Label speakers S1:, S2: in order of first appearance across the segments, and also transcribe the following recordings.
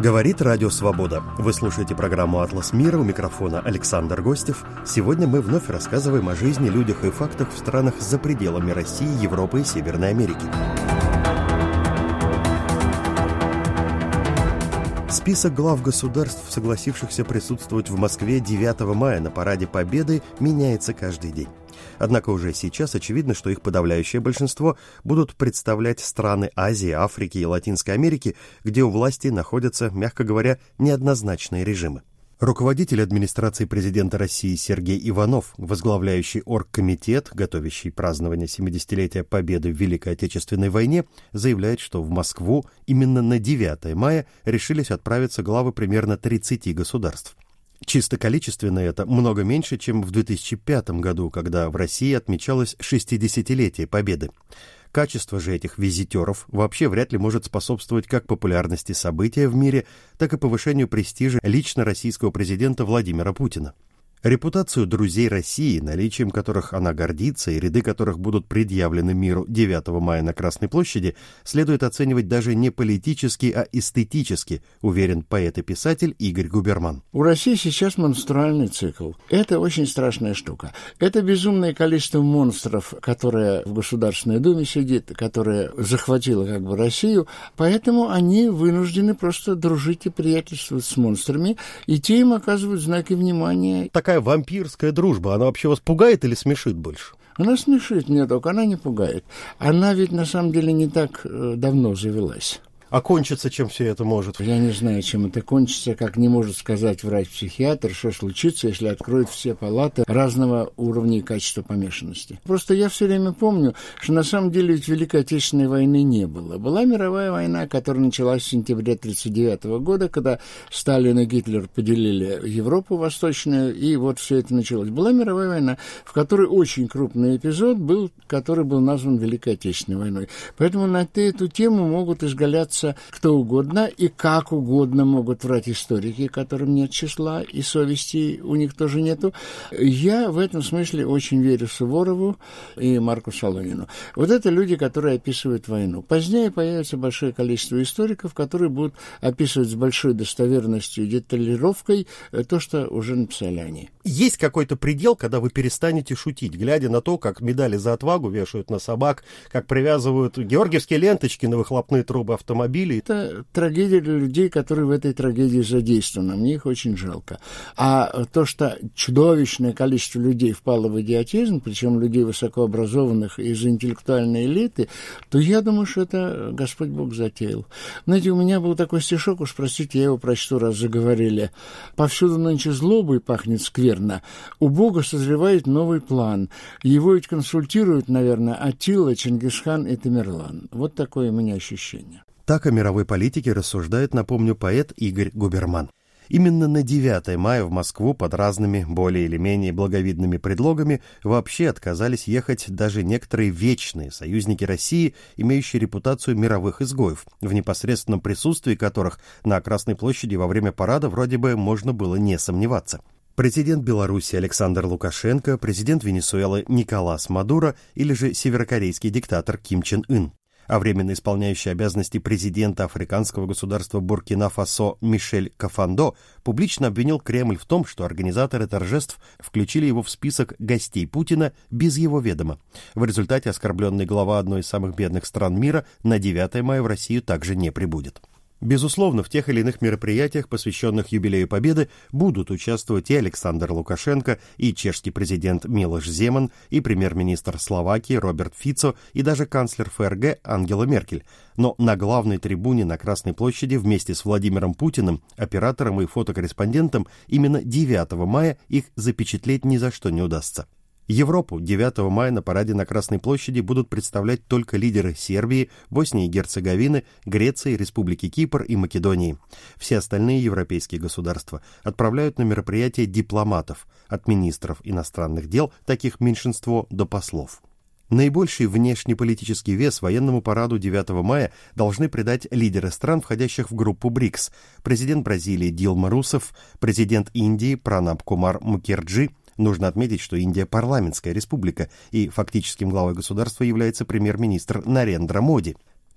S1: Говорит Радио Свобода. Вы слушаете программу «Атлас мира», у микрофона Александр Гостев. Сегодня мы вновь рассказываем о жизни, людях и фактах в странах за пределами России, Европы и Северной Америки. Список глав государств, согласившихся присутствовать в Москве 9 мая на Параде Победы, меняется каждый день. Однако уже сейчас очевидно, что их подавляющее большинство будут представлять страны Азии, Африки и Латинской Америки, где у власти находятся, мягко говоря, неоднозначные режимы. Руководитель администрации президента России Сергей Иванов, возглавляющий оргкомитет, готовящий празднование 70-летия Победы в Великой Отечественной войне, заявляет, что в Москву именно на 9 мая решились отправиться главы примерно 30 государств. Чисто количественно это много меньше, чем в 2005 году, когда в России отмечалось 60-летие Победы. Качество же этих визитеров вообще вряд ли может способствовать как популярности события в мире, так и повышению престижа лично российского президента Владимира Путина. Репутацию друзей России, наличием которых она гордится и ряды которых будут предъявлены миру 9 мая на Красной площади, следует оценивать даже не политически, а эстетически, уверен поэт и писатель Игорь Губерман.
S2: У России сейчас монструальный цикл. Это очень страшная штука. Это безумное количество монстров, которое в Государственной Думе сидит, которое захватило Россию, поэтому они вынуждены просто дружить и приятельствовать с монстрами, и те им оказывают знаки внимания.
S1: Такая вампирская дружба, она вообще вас пугает или смешит больше?
S2: Она смешит меня, только она не пугает. Она ведь на самом деле не так давно завелась.
S1: А кончится чем все это может?
S2: Я не знаю, чем это кончится, как не может сказать врач-психиатр, что случится, если откроют все палаты разного уровня и качества помешанности. Просто я все время помню, что на самом деле ведь Великой Отечественной войны не было. Была мировая война, которая началась в сентябре 1939 года, когда Сталин и Гитлер поделили Европу Восточную, и вот все это началось. Была мировая война, в которой очень крупный эпизод был, который был назван Великой Отечественной войной. Поэтому на эту тему могут изгаляться кто угодно и как угодно могут врать историки, которым нет числа, и совести у них тоже нету. Я в этом смысле очень верю Суворову и Марку Солонину. Вот это люди, которые описывают войну. Позднее появится большое количество историков, которые будут описывать с большой достоверностью и деталировкой то, что уже написали они.
S1: Есть какой-то предел, когда вы перестанете шутить, глядя на то, как медали за отвагу вешают на собак, как привязывают георгиевские ленточки на выхлопные трубы автомобилей.
S2: Это трагедия для людей, которые в этой трагедии задействованы. Мне их очень жалко. А то, что чудовищное количество людей впало в идиотизм, причем людей высокообразованных из интеллектуальной элиты, то я думаю, что это Господь Бог затеял. Знаете, у меня был такой стишок, уж простите, я его прочту, раз заговорили. «Повсюду нынче злобой пахнет скверно. У Бога созревает новый план. Его ведь консультируют, наверное, Аттила, Чингисхан и Тамерлан». Вот такое у меня ощущение.
S1: Так о мировой политике рассуждает, напомню, поэт Игорь Губерман. Именно на 9 мая в Москву под разными, более или менее благовидными предлогами вообще отказались ехать даже некоторые вечные союзники России, имеющие репутацию мировых изгоев, в непосредственном присутствии которых на Красной площади во время парада вроде бы можно было не сомневаться. Президент Беларуси Александр Лукашенко, президент Венесуэлы Николас Мадуро или же северокорейский диктатор Ким Чен Ын. А временно исполняющий обязанности президента африканского государства Буркина-Фасо Мишель Кафандо публично обвинил Кремль в том, что организаторы торжеств включили его в список гостей Путина без его ведома. В результате оскорбленный глава одной из самых бедных стран мира на 9 мая в Россию также не прибудет. Безусловно, в тех или иных мероприятиях, посвященных юбилею Победы, будут участвовать и Александр Лукашенко, и чешский президент Милош Земан, и премьер-министр Словакии Роберт Фицо, и даже канцлер ФРГ Ангела Меркель. Но на главной трибуне на Красной площади вместе с Владимиром Путиным, оператором и фотокорреспондентом, именно 9 мая их запечатлеть ни за что не удастся. Европу 9 мая на параде на Красной площади будут представлять только лидеры Сербии, Боснии и Герцеговины, Греции, Республики Кипр и Македонии. Все остальные европейские государства отправляют на мероприятие дипломатов, от министров иностранных дел, таких меньшинство, до послов. Наибольший внешнеполитический вес военному параду 9 мая должны придать лидеры стран, входящих в группу БРИКС, президент Бразилии Дилма Русефф, президент Индии Пранаб Кумар Мукерджи. Нужно отметить, что Индия парламентская республика, и фактическим главой государства является премьер-министр Нарендра Моди.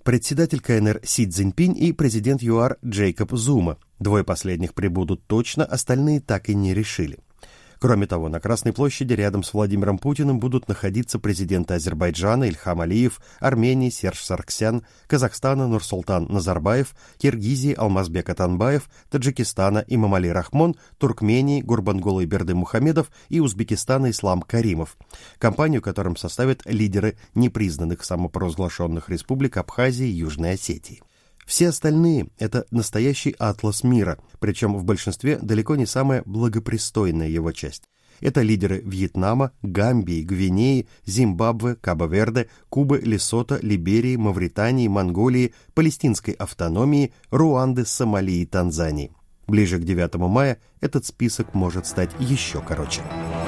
S1: председатель КНР Си Цзиньпинь и президент ЮАР Джейкоб Зума. Двое последних прибудут точно, остальные так и не решили. Кроме того, на Красной площади рядом с Владимиром Путиным будут находиться президенты Азербайджана Ильхам Алиев, Армении Серж Саргсян, Казахстана Нурсултан Назарбаев, Киргизии Алмазбек Атанбаев, Таджикистана Имамали Рахмон, Туркмении Гурбангулы Бердымухамедов и Узбекистана Ислам Каримов, компанию которым составят лидеры непризнанных самопровозглашенных республик Абхазии и Южной Осетии. Все остальные – это настоящий атлас мира, причем в большинстве далеко не самая благопристойная его часть. Это лидеры Вьетнама, Гамбии, Гвинеи, Зимбабве, Кабо-Верде, Кубы, Лесото, Либерии, Мавритании, Монголии, Палестинской автономии, Руанды, Сомали и Танзании. Ближе к 9 мая этот список может стать еще короче.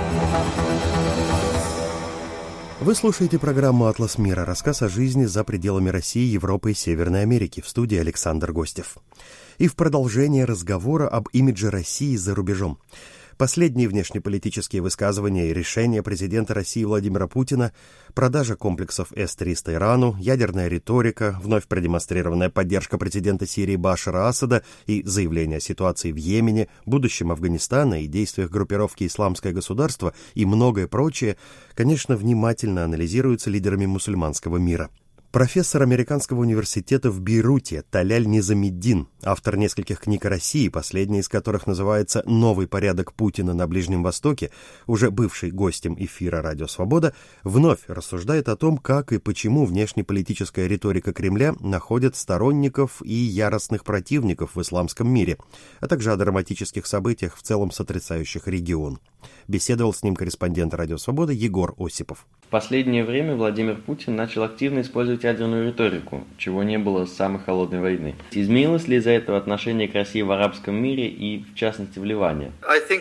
S1: Вы слушаете программу «Атлас мира», рассказ о жизни за пределами России, Европы и Северной Америки, в студии Александр Гостев. И в продолжение разговора об имидже России за рубежом. Последние внешнеполитические высказывания и решения президента России Владимира Путина, продажа комплексов С-300 Ирану, ядерная риторика, вновь продемонстрированная поддержка президента Сирии Башара Асада и заявление о ситуации в Йемене, будущем Афганистана и действиях группировки «Исламское государство» и многое прочее, конечно, внимательно анализируются лидерами мусульманского мира. Профессор американского университета в Бейруте Таляль Низамиддин, автор нескольких книг о России, последняя из которых называется «Новый порядок Путина на Ближнем Востоке», уже бывший гостем эфира «Радио Свобода», вновь рассуждает о том, как и почему внешнеполитическая риторика Кремля находит сторонников и яростных противников в исламском мире, а также о драматических событиях, в целом сотрясающих регион. Беседовал с ним корреспондент «Радио Свобода» Егор Осипов.
S3: В последнее время Владимир Путин начал активно использовать ядерную риторику, чего не было с самой холодной войны. Изменилось ли из-за этого отношение к России в арабском мире и, в частности, в Ливане?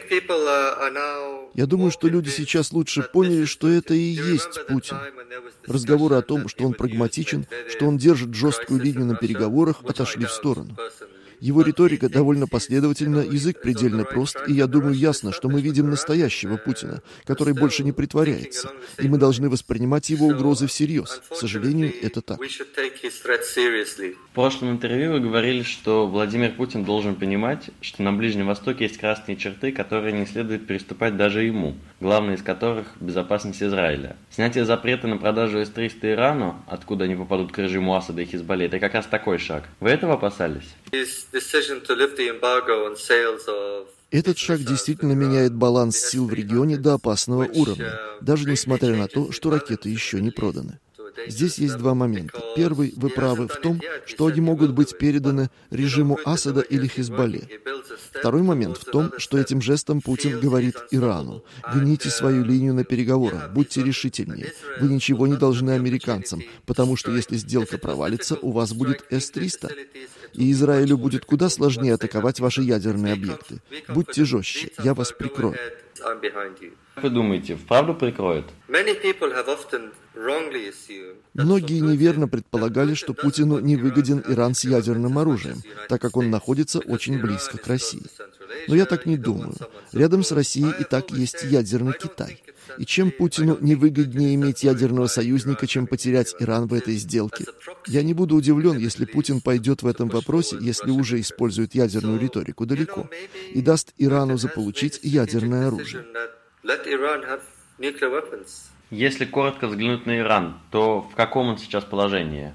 S4: Я думаю, что люди сейчас лучше поняли, что это и есть Путин. Разговоры о том, что он прагматичен, что он держит жесткую линию на переговорах, отошли в сторону. Его риторика довольно последовательна, язык предельно прост, и я думаю ясно, что мы видим настоящего Путина, который больше не притворяется, и мы должны воспринимать его угрозы всерьез. К сожалению, это так.
S3: В прошлом интервью вы говорили, что Владимир Путин должен понимать, что на Ближнем Востоке есть красные черты, которые не следует переступать даже ему, главная из которых – безопасность Израиля. Снятие запрета на продажу С-300 Ирану, откуда они попадут к режиму Асада и Хизбалли, это как раз такой шаг. Вы этого опасались?
S4: Этот шаг действительно меняет баланс сил в регионе до опасного уровня, даже несмотря на то, что ракеты еще не проданы. Здесь есть два момента. Первый, вы правы в том, что они могут быть переданы режиму Асада или Хизбалле. Второй момент в том, что этим жестом Путин говорит Ирану: гните свою линию на переговорах, будьте решительнее. Вы ничего не должны американцам, потому что если сделка провалится, у вас будет С-300. И Израилю будет куда сложнее атаковать ваши ядерные объекты. Будьте жестче, я вас прикрою.
S3: Как вы думаете, вправду прикроют?
S4: Многие неверно предполагали, что Путину не выгоден Иран с ядерным оружием, так как он находится очень близко к России. Но я так не думаю. Рядом с Россией и так есть ядерный Китай. И чем Путину не выгоднее иметь ядерного союзника, чем потерять Иран в этой сделке? Я не буду удивлен, если Путин пойдет в этом вопросе, если уже использует ядерную риторику далеко, и даст Ирану заполучить ядерное оружие.
S3: Если коротко взглянуть на Иран, то в каком он сейчас положении?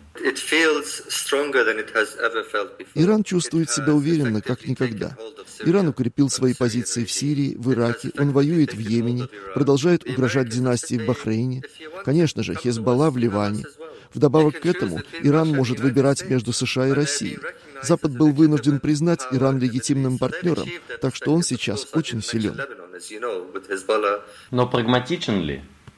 S4: Иран чувствует себя уверенно, как никогда. Иран укрепил свои позиции в Сирии, в Ираке, он воюет в Йемене, продолжает угрожать династии в Бахрейне, конечно же, Хезболла в Ливане. Вдобавок к этому, Иран может выбирать между США и Россией. Запад был вынужден признать Иран легитимным партнером, так что он сейчас очень силен.
S3: Но прагматичен ли?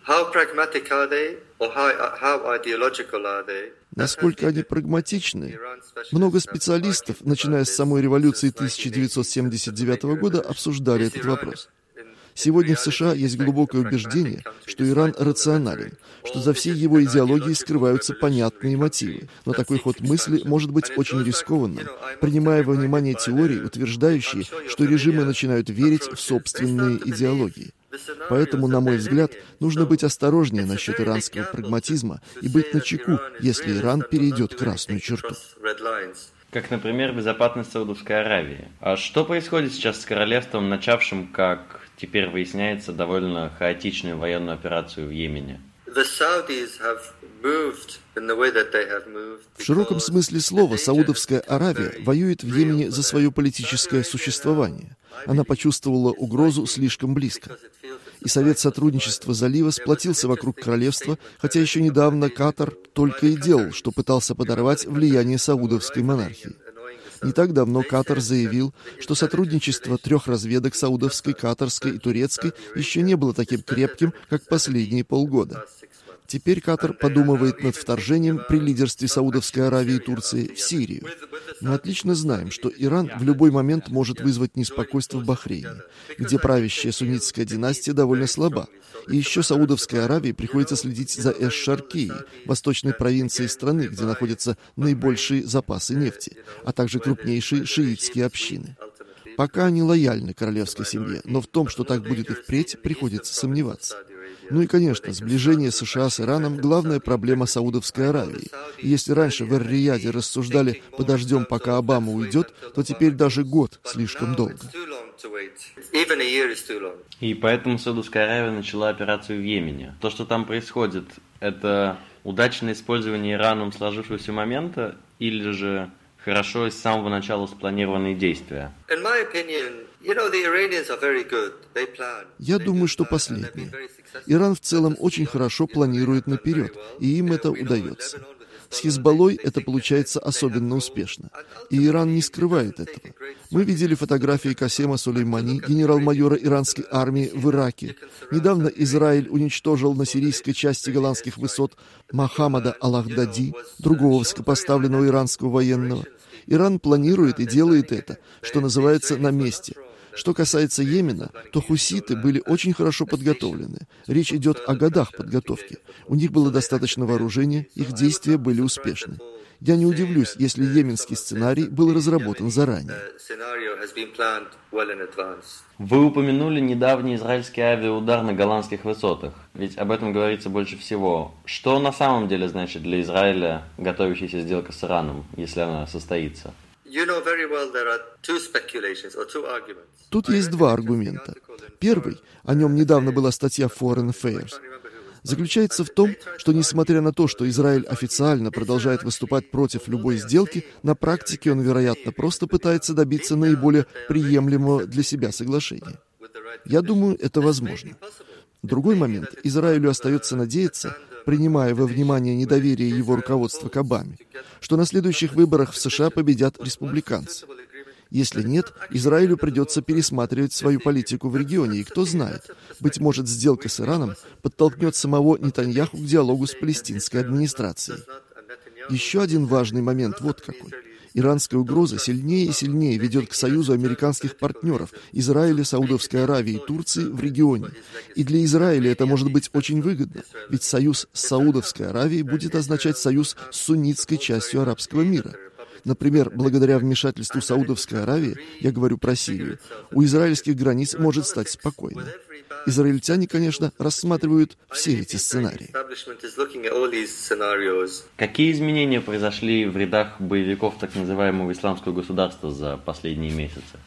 S4: Насколько они прагматичны? Много специалистов, начиная с самой революции 1979 года, обсуждали этот вопрос. Сегодня в США есть глубокое убеждение, что Иран рационален, что за всей его идеологией скрываются понятные мотивы. Но такой ход мысли может быть очень рискованным, принимая во внимание теории, утверждающие, что режимы начинают верить в собственные идеологии. Поэтому, на мой взгляд, нужно быть осторожнее насчет иранского прагматизма и быть начеку, если Иран перейдет красную черту.
S3: Как, например, безопасность Саудовской Аравии. А что происходит сейчас с королевством, начавшим, как теперь выясняется, довольно хаотичную военную операцию в Йемене?
S4: В широком смысле слова, Саудовская Аравия воюет в Йемене за свое политическое существование. Она почувствовала угрозу слишком близко. И Совет сотрудничества залива сплотился вокруг королевства, хотя еще недавно Катар только и делал, что пытался подорвать влияние саудовской монархии. Не так давно Катар заявил, что сотрудничество 3 разведок — саудовской, катарской и турецкой — еще не было таким крепким, как последние полгода. Теперь Катар подумывает над вторжением при лидерстве Саудовской Аравии и Турции в Сирию. Мы отлично знаем, что Иран в любой момент может вызвать неспокойство в Бахрейне, где правящая суннитская династия довольно слаба. И еще Саудовской Аравии приходится следить за Эш-Шаркией, восточной провинцией страны, где находятся наибольшие запасы нефти, а также крупнейшие шиитские общины. Пока они лояльны королевской семье, но в том, что так будет и впредь, приходится сомневаться. Ну и, конечно, сближение США с Ираном – главная проблема Саудовской Аравии. И если раньше в Эр-Рияде рассуждали «подождем, пока Обама уйдет», то теперь даже год слишком долго.
S3: И поэтому Саудовская Аравия начала операцию в Йемене. То, что там происходит, это удачное использование Ираном сложившегося момента или же хорошо с самого начала спланированные действия?
S4: Я думаю, что последнее. Иран в целом очень хорошо планирует наперед, и им это удается. С Хизбаллой это получается особенно успешно. И Иран не скрывает этого. Мы видели фотографии Касема Сулеймани, генерал-майора иранской армии в Ираке. Недавно Израиль уничтожил на сирийской части Голландских высот Мохаммада Ал-Ахдади, другого высокопоставленного иранского военного. Иран планирует и делает это, что называется, на месте. Что касается Йемена, то хуситы были очень хорошо подготовлены. Речь идет о годах подготовки. У них было достаточно вооружения, их действия были успешны. Я не удивлюсь, если йеменский сценарий был разработан заранее.
S3: Вы упомянули недавний израильский авиаудар на Голландских высотах, ведь об этом говорится больше всего. Что на самом деле значит для Израиля готовящаяся сделка с Ираном, если она состоится?
S4: Тут есть 2 аргумента. Первый, о нем недавно была статья Foreign Affairs, заключается в том, что несмотря на то, что Израиль официально продолжает выступать против любой сделки, на практике он, вероятно, просто пытается добиться наиболее приемлемого для себя соглашения. Я думаю, это возможно. Другой момент. Израилю остается надеяться, принимая во внимание недоверие его руководства к Обаме, что на следующих выборах в США победят республиканцы. Если нет, Израилю придется пересматривать свою политику в регионе, и кто знает, быть может, сделка с Ираном подтолкнет самого Нетаньяху к диалогу с палестинской администрацией. Еще один важный момент вот какой. Иранская угроза сильнее и сильнее ведет к союзу американских партнеров Израиля, Саудовской Аравии и Турции в регионе. И для Израиля это может быть очень выгодно, ведь союз с Саудовской Аравией будет означать союз с суннитской частью арабского мира. Например, благодаря вмешательству Саудовской Аравии, я говорю про Сирию, у израильских границ может стать спокойно. Израильтяне, конечно, рассматривают все эти сценарии.
S3: Какие изменения произошли в рядах боевиков так называемого исламского государства за последние месяцы?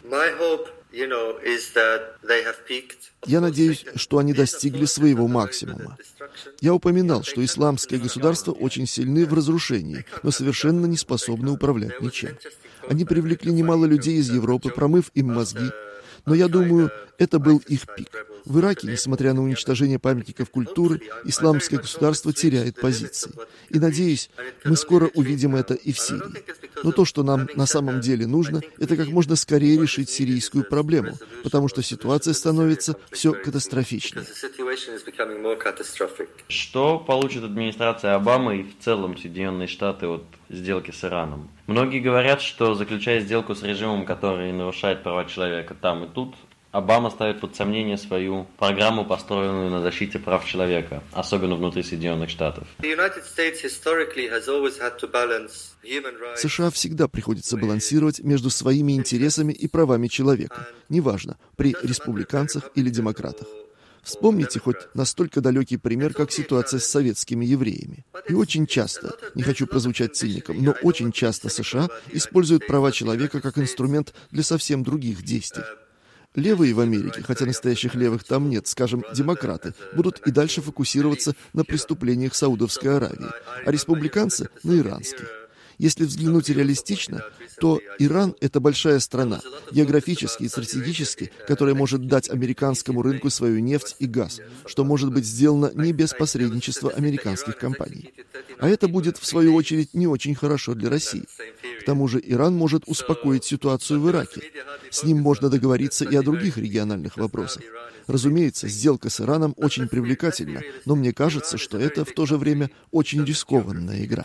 S4: Я надеюсь, что они достигли своего максимума. Я упоминал, что исламское государство очень сильны в разрушении, но совершенно не способны управлять ничем. Они привлекли немало людей из Европы, промыв им мозги, но я думаю, это был их пик. В Ираке, несмотря на уничтожение памятников культуры, исламское государство теряет позиции. И, надеюсь, мы скоро увидим это и в Сирии. Но то, что нам на самом деле нужно, это как можно скорее решить сирийскую проблему, потому что ситуация становится все катастрофичнее.
S3: Что получит администрация Обамы и в целом Соединенные Штаты от сделки с Ираном? Многие говорят, что заключая сделку с режимом, который нарушает права человека там и тут, Обама ставит под сомнение свою программу, построенную на защите прав человека, особенно внутри Соединенных Штатов.
S4: США всегда приходится балансировать между своими интересами и правами человека, неважно, при республиканцах или демократах. В Вспомните хоть настолько далекий пример, как ситуация с советскими евреями. И очень часто, не хочу прозвучать циником, но очень часто США используют права человека как инструмент для совсем других действий. Левые в Америке, хотя настоящих левых там нет, скажем, демократы, будут и дальше фокусироваться на преступлениях Саудовской Аравии, а республиканцы — на иранских. Если взглянуть реалистично, то Иран — это большая страна, географически и стратегически, которая может дать американскому рынку свою нефть и газ, что может быть сделано не без посредничества американских компаний. А это будет, в свою очередь, не очень хорошо для России. К тому же Иран может успокоить ситуацию в Ираке. С ним можно договориться и о других региональных вопросах. Разумеется, сделка с Ираном очень привлекательна, но мне кажется, что это в то же время очень рискованная игра.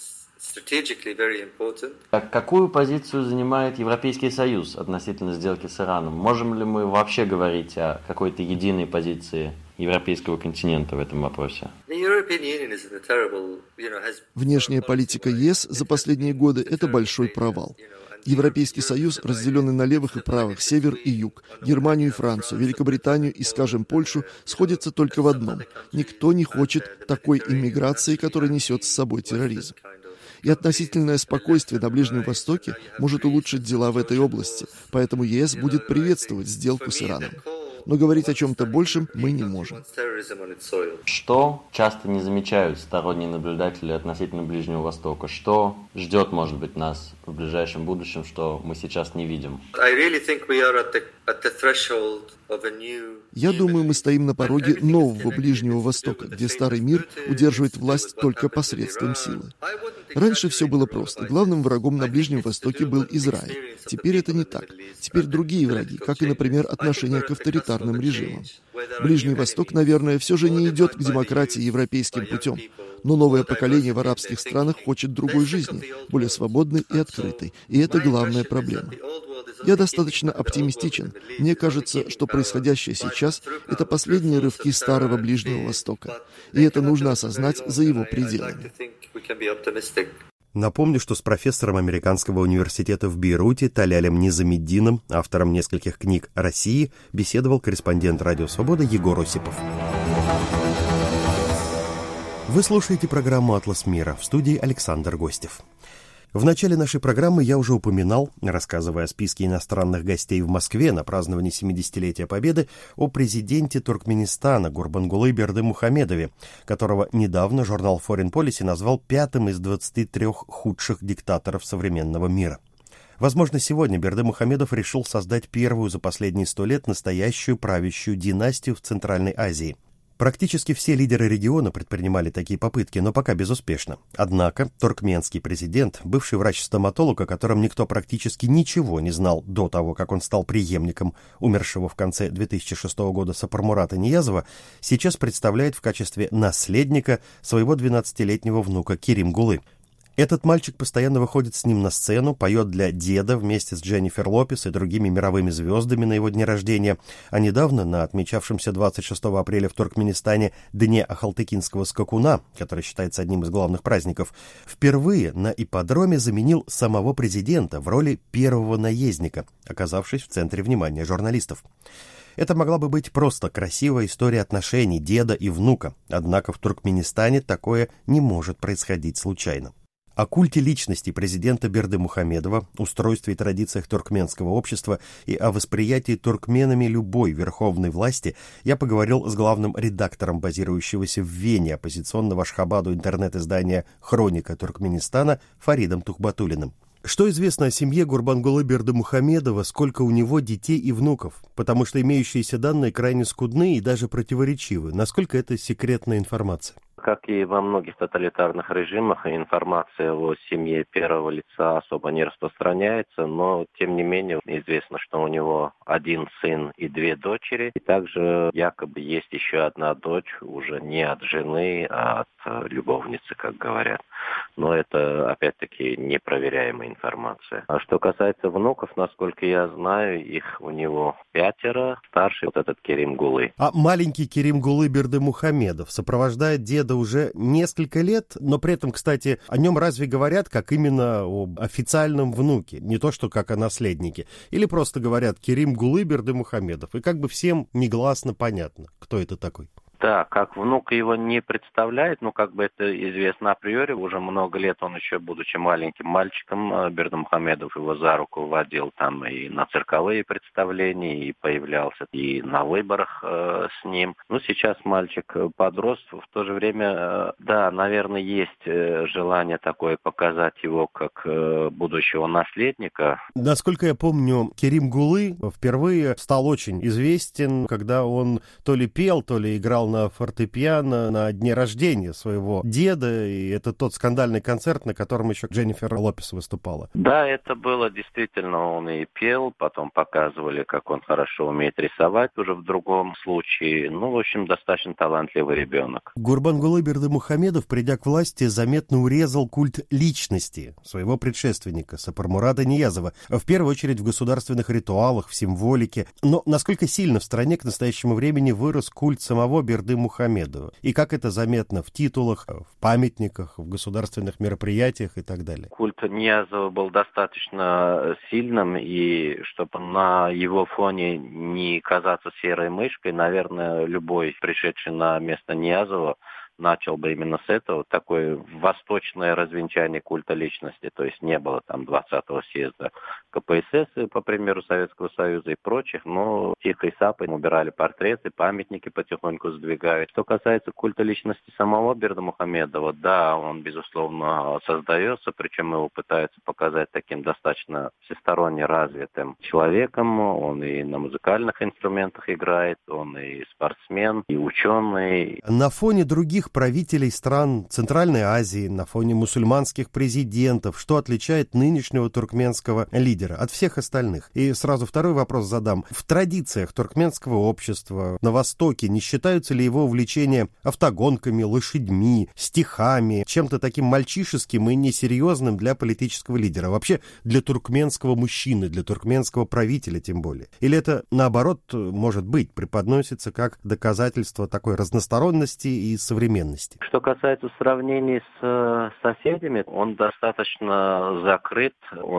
S3: Какую позицию занимает Европейский Союз относительно сделки с Ираном? Можем ли мы вообще говорить о какой-то единой позиции европейского континента в этом вопросе?
S4: Внешняя политика ЕС за последние годы – это большой провал. Европейский Союз, разделенный на левых и правых, север и юг, Германию и Францию, Великобританию и, скажем, Польшу, сходится только в одном. Никто не хочет такой иммиграции, которая несет с собой терроризм. И относительное спокойствие на Ближнем Востоке может улучшить дела в этой области, поэтому ЕС будет приветствовать сделку с Ираном. Но говорить о чем-то большем мы не можем.
S3: Что часто не замечают сторонние наблюдатели относительно Ближнего Востока? Что ждет, может быть, нас в ближайшем будущем, что мы сейчас не видим?
S4: Я думаю, мы стоим на пороге нового Ближнего Востока, где старый мир удерживает власть только посредством силы. Раньше все было просто. Главным врагом на Ближнем Востоке был Израиль. Теперь это не так. Теперь другие враги, как и, например, отношение к авторитарным режимам. Ближний Восток, наверное, все же не идет к демократии европейским путем. Но новое поколение в арабских странах хочет другой жизни, более свободной и открытой. И это главная проблема. Я достаточно оптимистичен. Мне кажется, что происходящее сейчас – это последние рывки старого Ближнего Востока. И это нужно осознать за его пределами.
S1: Напомню, что с профессором Американского университета в Бейруте Талялем Низамеддином, автором нескольких книг о России, беседовал корреспондент «Радио Свобода» Егор Осипов. Вы слушаете программу «Атлас мира», в студии Александр Гостев. В начале нашей программы я уже упоминал, рассказывая о списке иностранных гостей в Москве на праздновании 70-летия Победы, о президенте Туркменистана Гурбангулы Бердымухамедове, которого недавно журнал Foreign Policy назвал 5-м из 23 худших диктаторов современного мира. Возможно, сегодня Бердымухамедов решил создать первую за последние 100 лет настоящую правящую династию в Центральной Азии. Практически все лидеры региона предпринимали такие попытки, но пока безуспешно. Однако туркменский президент, бывший врач-стоматолог, о котором никто практически ничего не знал до того, как он стал преемником умершего в конце 2006 года Сапармурата Ниязова, сейчас представляет в качестве наследника своего 12-летнего внука Керимгулы. Этот мальчик постоянно выходит с ним на сцену, поет для деда вместе с Дженнифер Лопес и другими мировыми звездами на его дне рождения, а недавно на отмечавшемся 26 апреля в Туркменистане Дне Ахалтыкинского скакуна, который считается одним из главных праздников, впервые на ипподроме заменил самого президента в роли первого наездника, оказавшись в центре внимания журналистов. Это могла бы быть просто красивая история отношений деда и внука, однако в Туркменистане такое не может происходить случайно. О культе личности президента Бердымухамедова, устройстве и традициях туркменского общества и о восприятии туркменами любой верховной власти я поговорил с главным редактором базирующегося в Вене оппозиционного Ашхабаду интернет-издания «Хроника Туркменистана» Фаридом Тухбатуллиным. Что известно о семье Гурбангулы Бердымухамедова, сколько у него детей и внуков? Потому что имеющиеся данные крайне скудны и даже противоречивы. Насколько это секретная информация?
S5: Как и во многих тоталитарных режимах, информация о семье первого лица особо не распространяется, но, тем не менее, известно, что у него один сын и 2 дочери. И также якобы есть еще одна дочь, уже не от жены, а от любовницы, как говорят. Но это, опять-таки, непроверяемая информация. А что касается внуков, насколько я знаю, их у него 5, старший вот этот Керимгулы.
S1: А маленький Керимгулы Бердымухамедов сопровождает деда уже несколько лет, но при этом, кстати, о нем разве говорят как именно об официальном внуке, не то что как о наследнике, или просто говорят Керим Гулы Бердымухамедов, и как бы всем негласно понятно, кто это такой.
S5: Да, как внук его не представляет, но как бы это известно априори, уже много лет он еще, будучи маленьким мальчиком, Бердымухамедов его за руку водил там и на цирковые представления, и появлялся и на выборах с ним. Ну, сейчас мальчик подрос, в то же время, да, наверное, есть желание такое показать его как будущего наследника.
S1: Насколько я помню, Керим Гулы впервые стал очень известен, когда он то ли пел, то ли играл на фортепиано на дне рождения своего деда, и это тот скандальный концерт, на котором еще Дженнифер Лопес выступала.
S5: Да, это было действительно, он и пел, потом показывали, как он хорошо умеет рисовать уже в другом случае. Ну, в общем, достаточно талантливый ребенок.
S1: Гурбангулы Бердымухамедов, придя к власти, заметно урезал культ личности своего предшественника Сапармурада Ниязова, в первую очередь в государственных ритуалах, в символике. Но насколько сильно в стране к настоящему времени вырос культ самого Бердымухамедова? И как это заметно в титулах, в памятниках, в государственных мероприятиях и так далее?
S5: Культ Ниязова был достаточно сильным, и чтобы на его фоне не казаться серой мышкой, наверное, любой пришедший на место Ниязова начал бы именно с этого, такое восточное развенчание культа личности, то есть не было там 20-го съезда КПСС, по примеру Советского Союза и прочих, но тихой сапой убирали портреты, памятники потихоньку сдвигают. Что касается культа личности самого Бердымухамедова, да, он, безусловно, создается, причем его пытаются показать таким достаточно всесторонне развитым человеком, он и на музыкальных инструментах играет, он и спортсмен, и ученый.
S1: На фоне других правителей стран Центральной Азии, на фоне мусульманских президентов, что отличает нынешнего туркменского лидера от всех остальных? И сразу второй вопрос задам. В традициях туркменского общества на Востоке не считаются ли его увлечения автогонками, лошадьми, стихами, чем-то таким мальчишеским и несерьезным для политического лидера? Вообще для туркменского мужчины, для туркменского правителя тем более? Или это, наоборот, может быть, преподносится как доказательство такой разносторонности и современности?
S5: Что касается сравнений с соседями, он достаточно закрыт,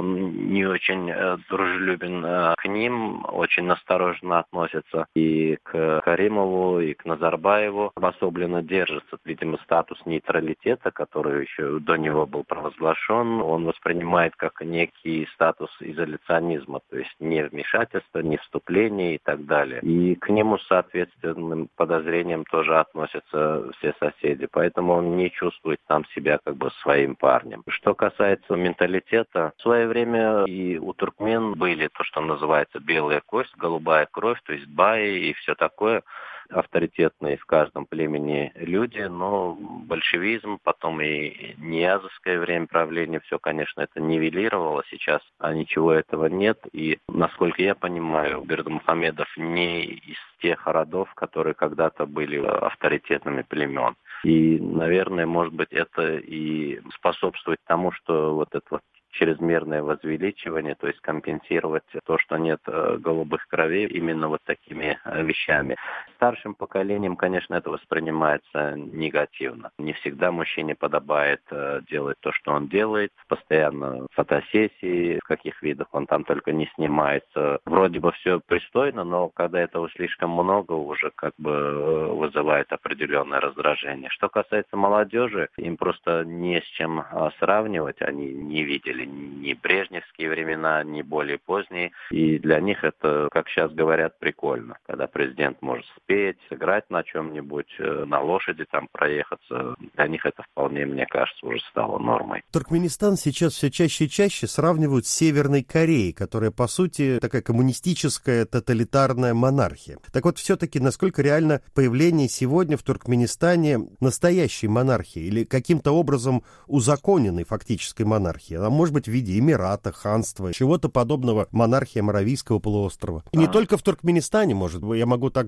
S5: он не очень дружелюбен к ним, очень настороженно относится и к Каримову, и к Назарбаеву, обособленно держится, видимо, статус нейтралитета, который еще до него был провозглашен, он воспринимает как некий статус изоляционизма, то есть не вмешательства, не вступления и так далее. И к нему с соответственным подозрением тоже относятся все соседи, поэтому он не чувствует там себя как бы своим парнем. Что касается менталитета, в свое время и у туркмен были то, что называется белая кость, голубая кровь, то есть баи и все такое, авторитетные в каждом племени люди, но большевизм, потом и ниязовское время правления, все, конечно, это нивелировало, сейчас ничего этого нет, и, насколько я понимаю, Бердымухамедов не из тех родов, которые когда-то были авторитетными племен. И, наверное, может быть, это и способствует тому, что вот это вот чрезмерное возвеличивание, то есть компенсировать то, что нет голубых кровей, именно вот такими вещами. Старшим поколением, конечно, это воспринимается негативно. Не всегда мужчине подобает делать то, что он делает. Постоянно фотосессии, в каких видах он там только не снимается. Вроде бы все пристойно, но когда этого слишком много, уже как бы вызывает определенное раздражение. Что касается молодежи, им просто не с чем сравнивать. Они не видели ни брежневские времена, ни более поздние. И для них это, как сейчас говорят, прикольно. Когда президент может спеть, сыграть на чем-нибудь, на лошади там проехаться. Для них это вполне, мне кажется, уже стало нормой.
S1: Туркменистан сейчас все чаще и чаще сравнивают с Северной Кореей, которая, по сути, такая коммунистическая тоталитарная монархия. Так вот, все-таки, насколько реально появление сегодня в Туркменистане настоящей монархии или каким-то образом узаконенной фактической монархии? А может быть, в виде эмирата, ханства, чего-то подобного монархии Моравийского полуострова. И не только в Туркменистане, может быть. Я могу также вас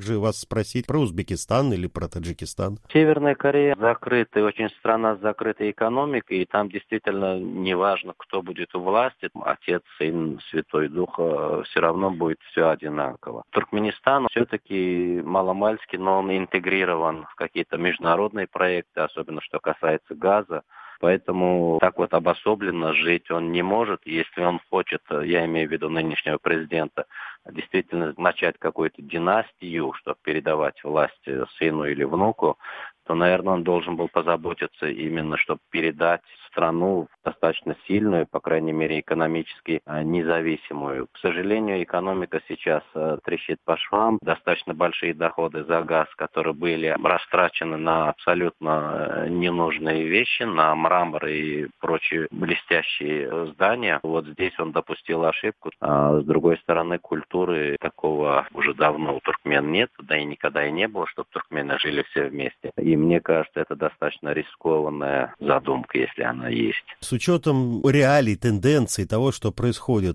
S1: спросить про Узбекистан или про Таджикистан?
S5: Северная Корея закрытая, очень страна с закрытой экономикой, и там действительно неважно, кто будет у власти, Отец, Сын, Святой Дух, все равно будет все одинаково. Туркменистан все-таки маломальски, но он интегрирован в какие-то международные проекты, особенно что касается газа. Поэтому так вот обособленно жить он не может. Если он хочет, я имею в виду нынешнего президента, действительно начать какую-то династию, чтобы передавать власть сыну или внуку, то, наверное, он должен был позаботиться именно, чтобы передать страну достаточно сильную, по крайней мере, экономически независимую. К сожалению, экономика сейчас трещит по швам. Достаточно большие доходы за газ, которые были растрачены на абсолютно ненужные вещи, на мрамор и прочие блестящие здания. Вот здесь он допустил ошибку. А с другой стороны, культуры такого уже давно у туркмен нет, да и никогда и не было, чтобы туркмены жили все вместе. И мне кажется, это достаточно рискованная задумка, если она есть.
S1: С учетом реалий, тенденций того, что происходит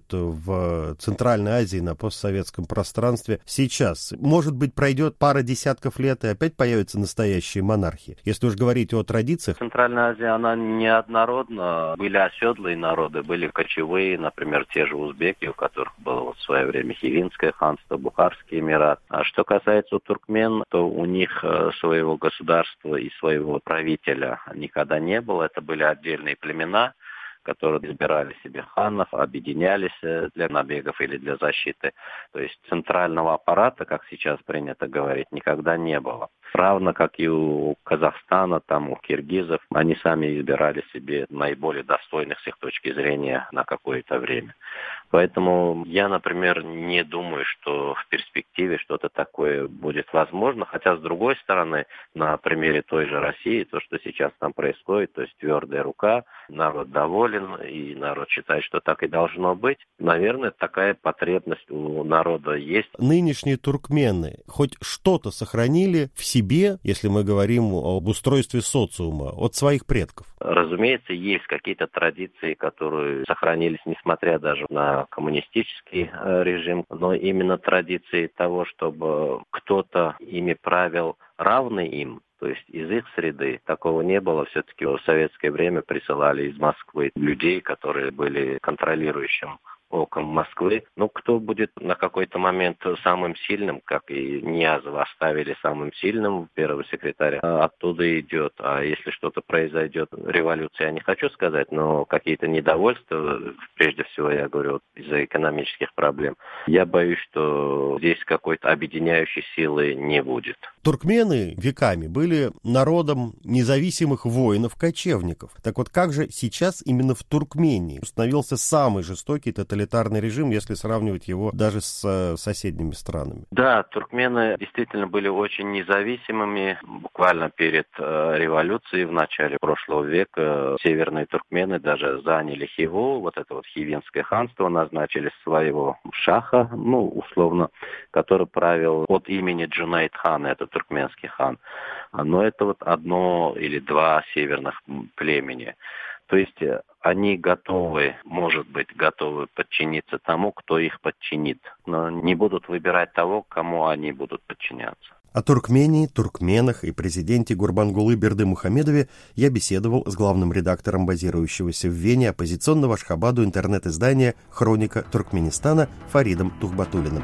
S1: в Центральной Азии на постсоветском пространстве сейчас, может быть, пройдет пара десятков лет и опять появятся настоящие монархии. Если уж говорить о традициях.
S5: Центральная Азия, она неоднородна. Были оседлые народы, были кочевые, например, те же узбеки, у которых было в свое время Хивинское ханство, Бухарский эмират. А что касается туркмен, то у них своего государства и своего правителя никогда не было. Это были отдельные племена, которые избирали себе ханов, объединялись для набегов или для защиты. То есть центрального аппарата, как сейчас принято говорить, никогда не было. Равно как и у Казахстана, там у киргизов, они сами избирали себе наиболее достойных с их точки зрения на какое-то время. Поэтому я, например, не думаю, что в перспективе что-то такое будет возможно. Хотя, с другой стороны, на примере той же России, то, что сейчас там происходит, то есть твердая рука, народ доволен, и народ считает, что так и должно быть. Наверное, такая потребность у народа есть.
S1: Нынешние туркмены хоть что-то сохранили в себе, если мы говорим об устройстве социума, от своих предков?
S5: Разумеется, есть какие-то традиции, которые сохранились, несмотря даже на коммунистический режим, но именно традиции того, чтобы кто-то ими правил равный им, то есть из их среды, такого не было. Все-таки в советское время присылали из Москвы людей, которые были контролирующим оком Москвы. Ну, кто будет на какой-то момент самым сильным, как и Ниязова оставили самым сильным, первый секретарь оттуда идет. А если что-то произойдет, революция, я не хочу сказать, но какие-то недовольства, прежде всего, я говорю, из-за экономических проблем, я боюсь, что здесь какой-то объединяющей силы не будет.
S1: Туркмены веками были народом независимых воинов-кочевников. Так вот, как же сейчас именно в Туркмении установился самый жестокий тоталитарный режим, если сравнивать его даже с соседними странами?
S5: Да, туркмены действительно были очень независимыми. Буквально перед революцией в начале прошлого века северные туркмены даже заняли Хиву, вот это вот Хивинское ханство, назначили своего шаха, ну, условно, который правил от имени Джунайд-хана, это туркменский хан. Но это вот одно или два северных племени. То есть они готовы, может быть, готовы подчиниться тому, кто их подчинит, но не будут выбирать того, кому они будут подчиняться.
S1: О Туркмении, туркменах и президенте Гурбангулы Бердымухамедове я беседовал с главным редактором базирующегося в Вене оппозиционного Ашхабаду интернет-издания «Хроника Туркменистана» Фаридом Тухбатуллиным.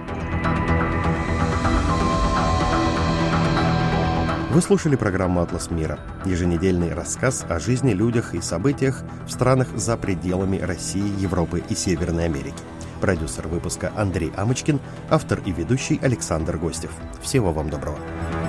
S1: Вы слушали программу «Атлас мира», еженедельный рассказ о жизни, людях и событиях в странах за пределами России, Европы и Северной Америки. Продюсер выпуска Андрей Амочкин, автор и ведущий Александр Гостев. Всего вам доброго.